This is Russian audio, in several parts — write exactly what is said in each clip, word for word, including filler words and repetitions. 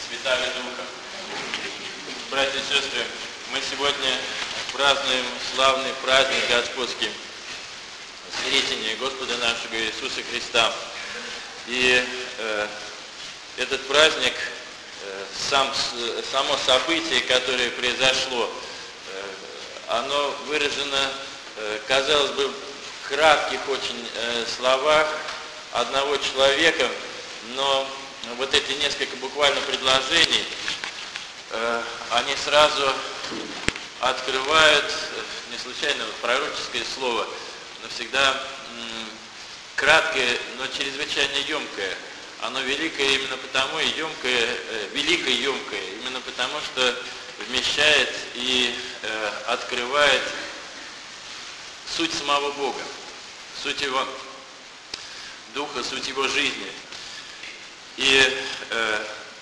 Святаго Духа. Братья и сестры, мы сегодня празднуем славный праздник Господский, Сретение Господа нашего Иисуса Христа. И э, этот праздник, э, сам, само событие, которое произошло, э, оно выражено, э, казалось бы, в кратких очень э, словах одного человека, но вот эти несколько буквально предложений, э, они сразу открывают, не случайно вот пророческое слово, но всегда м, краткое, но чрезвычайно емкое. Оно великое именно потому, и емкое, э, великое и емкое, именно потому, что вмещает и э, открывает суть самого Бога, суть Его Духа, суть Его жизни. И э,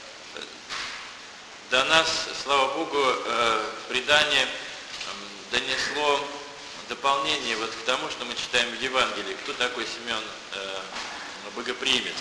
до нас, слава Богу, э, предание э, донесло дополнение вот к тому, что мы читаем в Евангелии. Кто такой Симеон э, Богоприимец?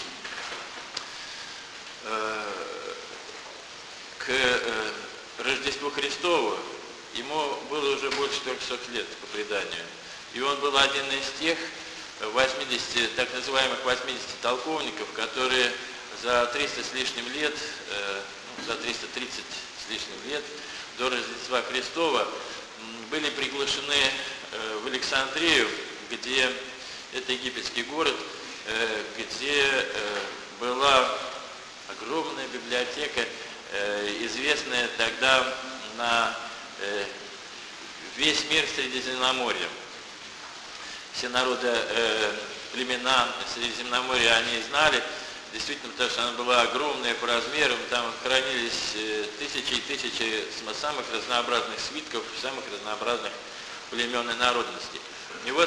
Э, к э, Рождеству Христову ему было уже больше трехсот лет по преданию. И он был один из тех восьмидесяти, так называемых восьмидесяти толковников, которые за триста с лишним лет, э, ну, за триста тридцать с лишним лет до Рождества Христова были приглашены э, в Александрию, где это египетский город, э, где э, была огромная библиотека, э, известная тогда на э, весь мир Средиземноморья. Все народы, э, племена Средиземноморья они знали, действительно, потому что она была огромная по размерам, там хранились э, тысячи и тысячи самых разнообразных свитков, самых разнообразных племен и народностей. И вот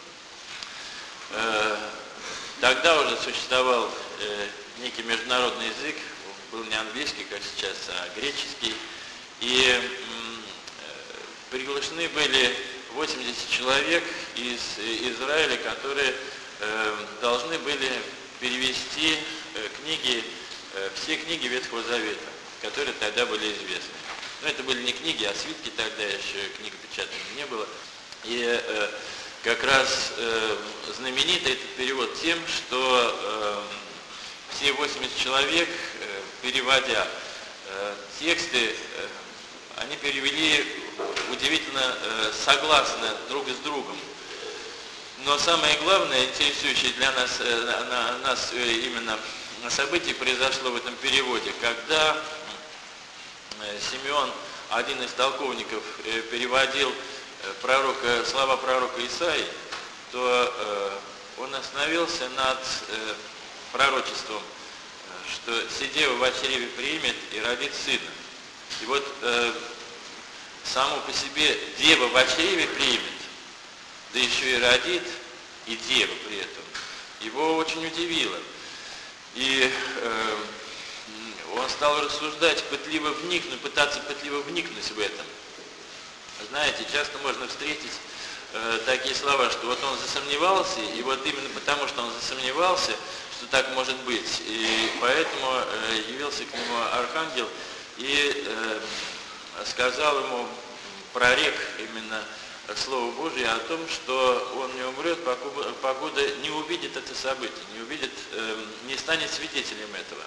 э, тогда уже существовал э, некий международный язык, был не английский, как сейчас, а греческий, и э, приглашены были восемьдесят человек из Израиля, которые э, должны были перевести э, книги, э, все книги Ветхого Завета, которые тогда были известны. Но это были не книги, а свитки, тогда еще книг печатной не было. И э, как раз э, знаменитый этот перевод тем, что э, все восемьдесят человек, э, переводя э, тексты, э, они перевели удивительно э, согласно друг с другом. Но самое главное, интересующее для нас, э, на, нас э, именно событие произошло в этом переводе, когда э, Симеон, один из толковников, э, переводил э, пророка, слова пророка Исаии, то э, он остановился над э, пророчеством, э, что «Сидева в чреве примет и родит сына». И вот э, само по себе дева в чреве примет, да еще и родит, и дева при этом, его очень удивило. И э, он стал рассуждать, пытливо вникнуть, пытаться пытливо вникнуть в этом. Знаете, часто можно встретить э, такие слова, что вот он засомневался, и вот именно потому, что он засомневался, что так может быть, и поэтому э, явился к нему архангел и э, сказал ему, прорек именно Слово Божие о том, что он не умрет, покуда не увидит это событие, не увидит, э, не станет свидетелем этого.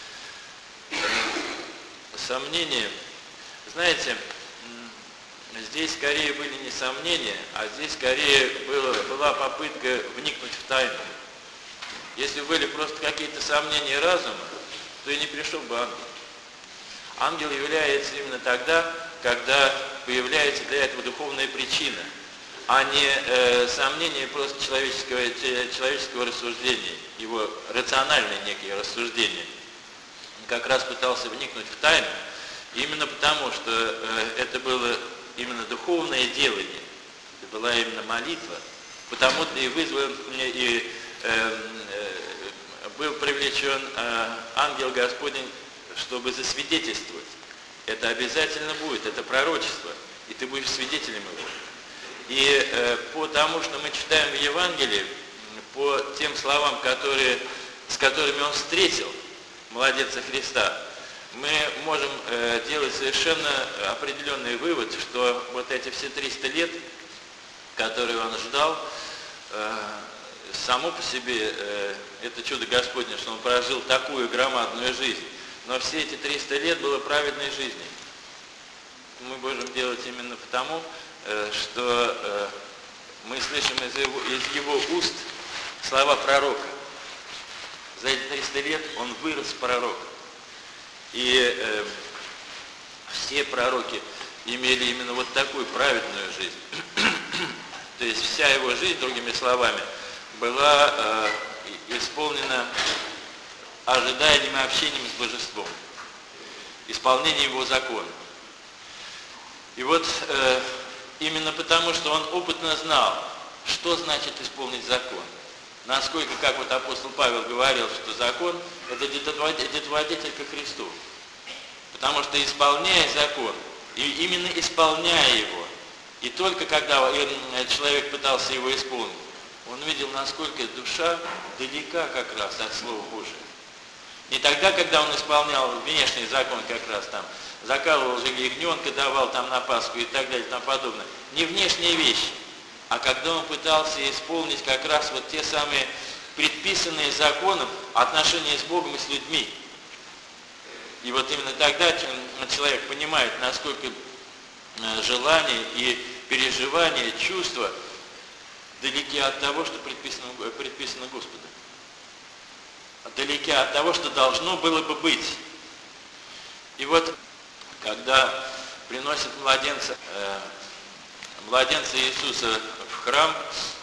Сомнения, знаете, здесь скорее были не сомнения, а здесь скорее было, была попытка вникнуть в тайну. Если бы были просто какие-то сомнения разума, то и не пришел бы ангел. Ангел является именно тогда, когда появляется для этого духовная причина, а не э, сомнение просто человеческого, человеческого рассуждения, его рациональное некое рассуждение. Он как раз пытался вникнуть в тайну, именно потому, что э, это было именно духовное делание, это была именно молитва, потому-то и вызван, и э, э, был привлечен э, ангел Господень, чтобы засвидетельствовать. Это обязательно будет, это пророчество, и ты будешь свидетелем его. И э, по тому, что мы читаем в Евангелии, по тем словам, которые, с которыми он встретил младенца Христа, мы можем э, делать совершенно определенный вывод, что вот эти все триста лет, которые он ждал, э, само по себе э, это чудо Господне, что он прожил такую громадную жизнь. Но все эти триста лет было праведной жизнью. Мы можем делать именно потому, э, что э, мы слышим из его, из его уст слова пророка. За эти триста лет он вырос пророком. И э, все пророки имели именно вот такую праведную жизнь. То есть вся его жизнь, другими словами, была э, исполнена ожиданием и общением с Божеством, исполнением его закона. И вот э, именно потому, что он опытно знал, что значит исполнить закон. Насколько, как вот апостол Павел говорил, что закон – это детоводитель ко Христу. Потому что исполняя закон, и именно исполняя его, и только когда человек пытался его исполнить, он видел, насколько душа далека как раз от Слова Божия. Не тогда, когда он исполнял внешний закон, как раз там, закалывал же ягненка, давал там на Пасху и так далее и тому подобное. Не внешние вещи. А когда он пытался исполнить как раз вот те самые предписанные законом отношения с Богом и с людьми. И вот именно тогда человек понимает, насколько желание и переживания, чувства далеки от того, что предписано, предписано Господом. Далеки от того, что должно было бы быть. И вот, когда приносят младенца, э, младенца Иисуса в храм,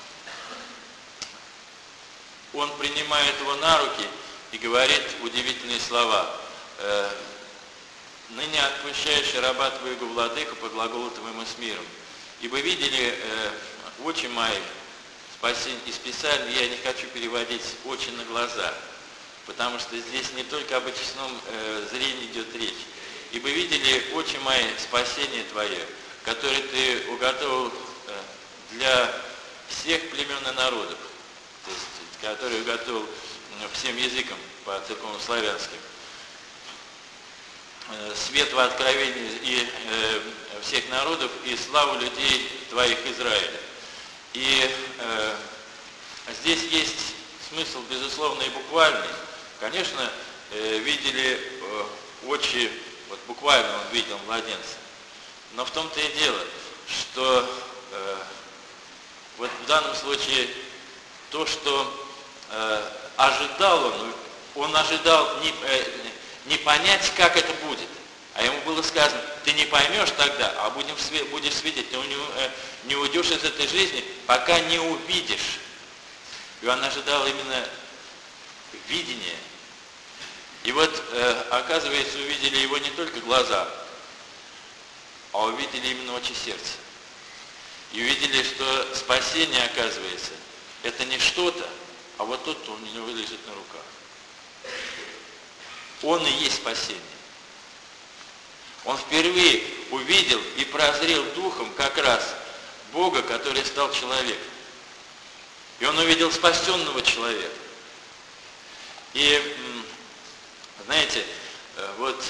он принимает его на руки и говорит удивительные слова. Э, «Ныне отпущающий раба твоего, владыка, по глаголу твоему с миром. Ибо видели э, очи мои, спасение из Писания, я не хочу переводить очи на глаза, потому что здесь не только об очистном э, зрении идет речь. Ибо видели очи мои спасение твое, которое ты уготовил э, для всех племен и народов, то есть, который уготовил всем языкам по церковным славянским. Свет во откровении и э, всех народов и славу людей твоих Израиля». И э, здесь есть смысл, безусловно, и буквальный. Конечно, э, видели э, очи, вот буквально он видел младенца. Но в том-то и дело, что э, вот в данном случае то, что э, ожидал он, он ожидал не, э, не понять, как это будет. А ему было сказано: ты не поймешь тогда, а будем, будешь свидетель, ты не, не уйдешь из этой жизни, пока не увидишь. И он ожидал именно видения. И вот, э, оказывается, увидели его не только глаза, а увидели именно очи сердца. И увидели, что спасение, оказывается, это не что-то, а вот тот, кто у него лежит на руках. Он и есть спасение. Он впервые увидел и прозрел духом как раз Бога, который стал человеком. И он увидел спасенного человека. И, знаете, вот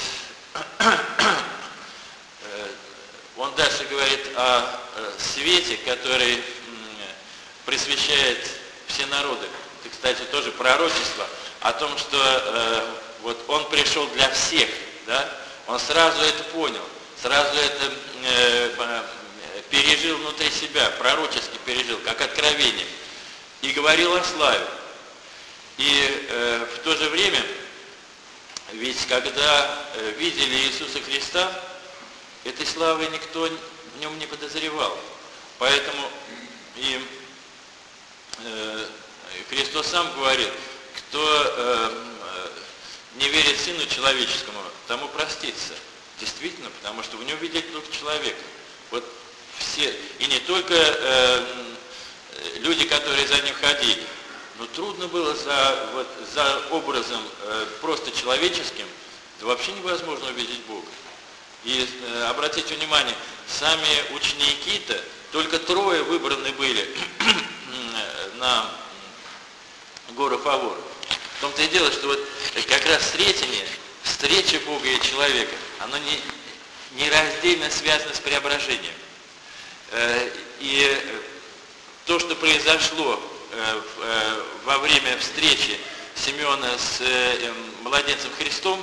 он дальше говорит о свете, который просвещает все народы. Это, кстати, тоже пророчество о том, что вот он пришел для всех, да? Он сразу это понял, сразу это э, пережил внутри себя, пророчески пережил, как откровение, и говорил о славе. И э, в то же время, ведь когда э, видели Иисуса Христа, этой славы никто в нем не подозревал. Поэтому и э, Христос сам говорит: кто э, не верит Сыну Человеческому, тому простится. Действительно, потому что в нем видят только человека. Вот все, и не только э, люди, которые за ним ходили, но трудно было за, вот, за образом э, просто человеческим, да вообще невозможно увидеть Бога. И э, обратите внимание, сами ученики-то, только трое выбраны были на гору Фавор. В том-то и дело, что вот как раз встретение, встреча Бога и человека, оно не, нераздельно связано с преображением. И то, что произошло во время встречи Симеона с младенцем Христом,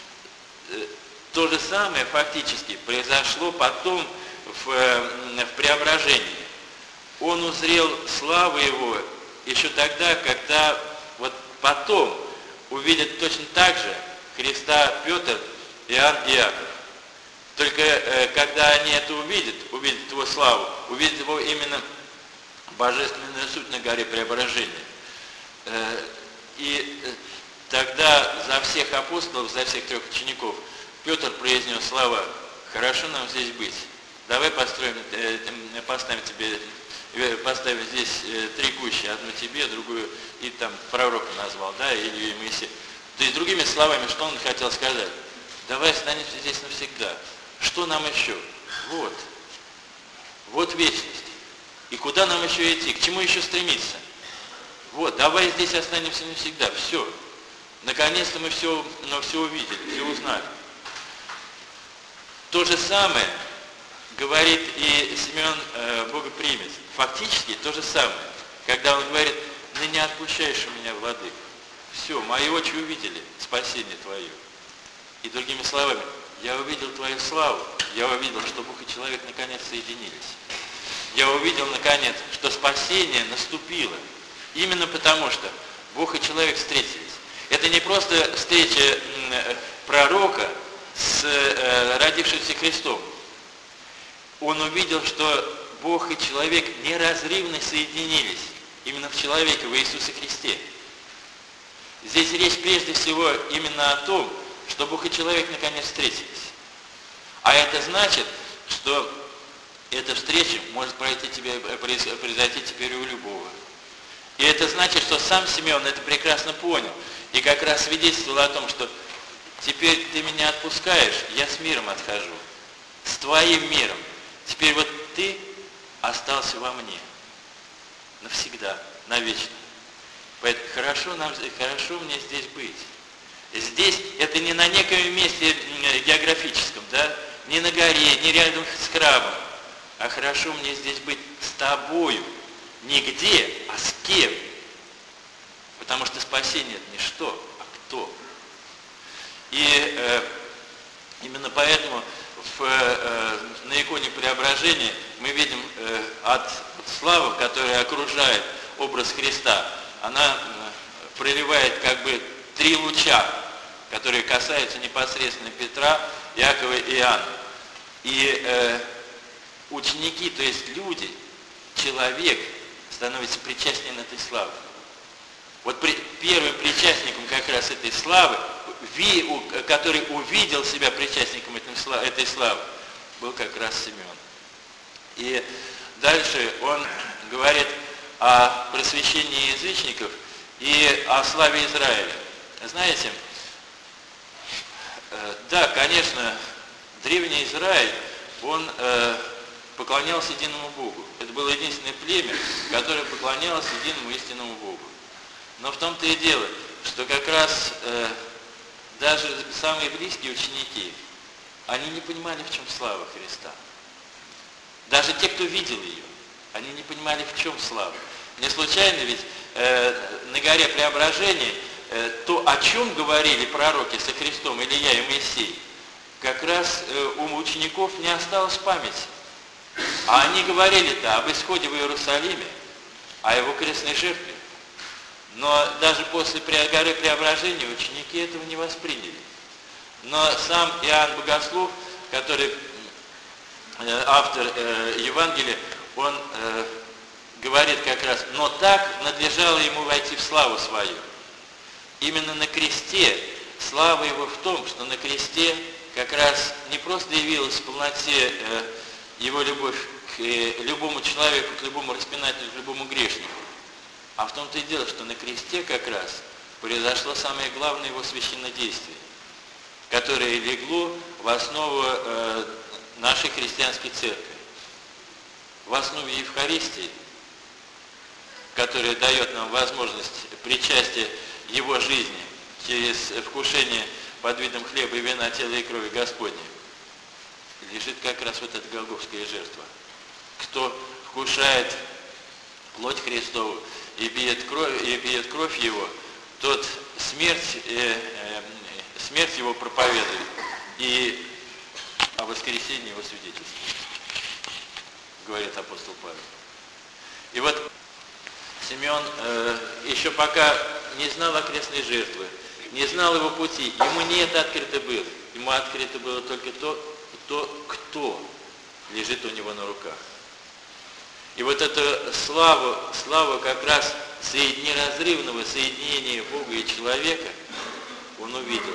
то же самое фактически произошло потом в, в преображении. Он узрел славу его еще тогда, когда вот потом увидят точно так же Христа Петр, Иоанн и Иаков. Только э, когда они это увидят, увидят его славу, увидят его именно божественную суть на горе преображения. Э, и э, тогда за всех апостолов, за всех трех учеников Петр произнес слова: «Хорошо нам здесь быть. Давай построим, э, поставим тебе, э, поставим здесь э, три кущи, одну тебе, другую», и там пророка назвал, да, Илью и Моисея. То есть, другими словами, что он хотел сказать? Давай останемся здесь навсегда. Что нам еще? Вот. Вот вечность. И куда нам еще идти? К чему еще стремиться? Вот, давай здесь останемся навсегда. Все. Наконец-то мы все, ну, все увидели, все узнали. То же самое говорит и Симеон э, Богопримец. Фактически то же самое. Когда он говорит: «Ныне отпущаешь у меня, владыка. Все, мои очи увидели спасение твое». И другими словами, я увидел твою славу, я увидел, что Бог и человек наконец соединились. Я увидел наконец, что спасение наступило. Именно потому, что Бог и человек встретились. Это не просто встреча пророка с родившимся Христом. Он увидел, что Бог и человек неразрывно соединились именно в человеке, в Иисусе Христе. Здесь речь прежде всего именно о том, что Бог и человек наконец встретились. А это значит, что эта встреча может пройти тебе, произойти теперь у любого. И это значит, что сам Симеон это прекрасно понял. И как раз свидетельствовал о том, что теперь ты меня отпускаешь, я с миром отхожу. С твоим миром. Теперь вот ты остался во мне. Навсегда, навечно. Поэтому хорошо, нам, хорошо мне здесь быть. Здесь это не на неком месте географическом, да, не на горе, не рядом с храмом, а хорошо мне здесь быть с тобою. Не где, а с кем. Потому что спасение это не что, а кто. И э, именно поэтому в, э, на иконе Преображения мы видим э, от славы, которая окружает образ Христа, она э, проливает как бы три луча, которые касаются непосредственно Петра, Иакова и Иоанна. И э, ученики, то есть люди, человек становится причастен этой славы. Вот при, первым причастником как раз этой славы, ви, у, который увидел себя причастником этой, этой славы, был как раз Симеон. И дальше он говорит о просвещении язычников и о славе Израиля. Знаете, э, да, конечно, древний Израиль, он э, поклонялся единому Богу. Это было единственное племя, которое поклонялось единому истинному Богу. Но в том-то и дело, что как раз э, даже самые близкие ученики, они не понимали, в чем слава Христа. Даже те, кто видел ее, они не понимали, в чем слава. Не случайно ведь э, на горе Преображения э, то, о чем говорили пророки со Христом, Илия и Моисей, как раз э, у учеников не осталось памяти. А они говорили-то об исходе в Иерусалиме, о его крестной жертве. Но даже после горы Преображения ученики этого не восприняли. Но сам Иоанн Богослов, который э, автор э, Евангелия, он э, говорит как раз: но так надлежало ему войти в славу свою. Именно на кресте слава его в том, что на кресте как раз не просто явилась в полноте э, его любовь к э, любому человеку, к любому распинателю, к любому грешнику. А в том-то и дело, что на кресте как раз произошло самое главное его священнодействие, которое легло в основу э, нашей христианской церкви. В основе Евхаристии, которая дает нам возможность причастия его жизни через вкушение под видом хлеба и вина тела и крови Господня, лежит как раз вот эта голгофская жертва. Кто вкушает плоть Христову и пьет кровь, и пьет кровь Его, тот смерть, э, э, смерть Его проповедует и о воскресении Его свидетельствует, говорит апостол Павел. И вот Симеон э, еще пока не знал окрестной жертвы, не знал его пути, ему не это открыто было, ему открыто было только то, то, кто лежит у него на руках. И вот эту славу, славу как раз неразрывного соединения Бога и человека он увидел.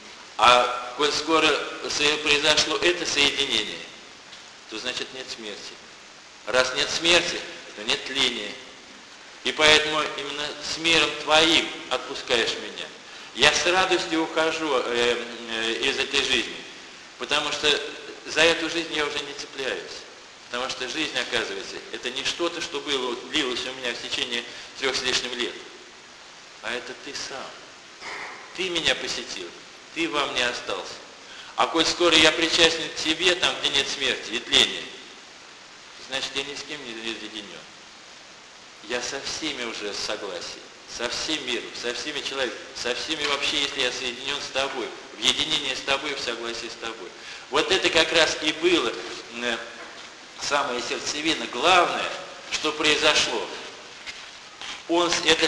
А коль скоро произошло это соединение, то значит нет смерти. Раз нет смерти, то нет тления. И поэтому именно с миром Твоим отпускаешь меня. Я с радостью ухожу э, э, из этой жизни, потому что за эту жизнь я уже не цепляюсь. Потому что жизнь, оказывается, это не что-то, что было, длилось у меня в течение трех с лишним лет, а это Ты сам. Ты меня посетил, Ты во мне остался. А коль скоро я причастен к Тебе, там, где нет смерти и тления, значит, я ни с кем не разъединен. Я со всеми уже в согласии, со всем миром, со всеми человеками, со всеми вообще, если я соединен с Тобой, в единении с Тобой, в согласии с Тобой. Вот это как раз и было самое сердцевина, главное, что произошло. Он, это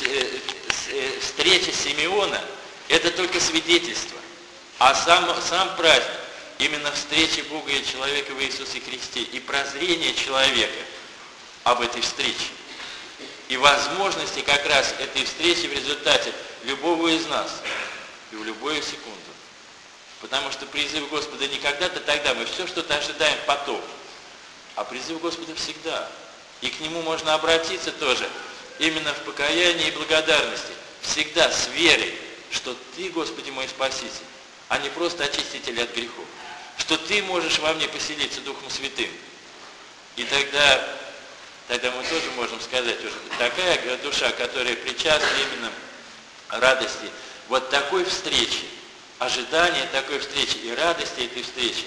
встреча Симеона, это только свидетельство. А сам, сам праздник, именно встреча Бога и человека в Иисусе Христе и прозрение человека об этой встрече. И возможности как раз этой встречи в результате любого из нас и в любую секунду. Потому что призыв Господа не когда-то тогда, мы все что-то ожидаем потом. А призыв Господа всегда. И к Нему можно обратиться тоже именно в покаянии и благодарности. Всегда с верой, что Ты, Господи мой Спаситель, а не просто очиститель от грехов. Что Ты можешь во мне поселиться Духом Святым. И тогда, тогда мы тоже можем сказать, уже такая душа, которая причастна именно радости, вот такой встречи, ожидания такой встречи и радости этой встречи,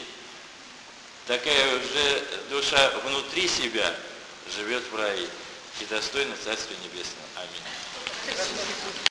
такая уже душа внутри себя живет в рае и достойна Царствия Небесного. Аминь.